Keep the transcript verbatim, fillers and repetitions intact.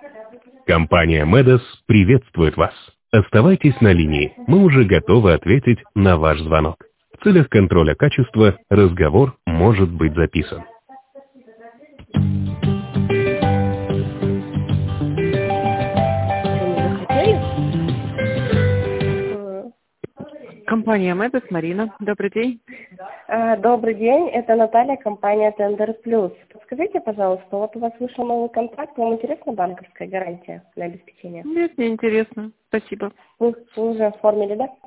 Компания Медос приветствует вас. Оставайтесь на линии, мы уже готовы ответить на ваш звонок. В целях контроля качества разговор может быть записан. Компания Медос, Марина. Добрый день. А, Добрый день, это Наталья, компания Tender Plus. Подскажите, пожалуйста, вот у вас вышел новый контракт, вам интересна банковская гарантия на обеспечение? Нет, не интересно. Спасибо. Вы, вы уже оформили, да?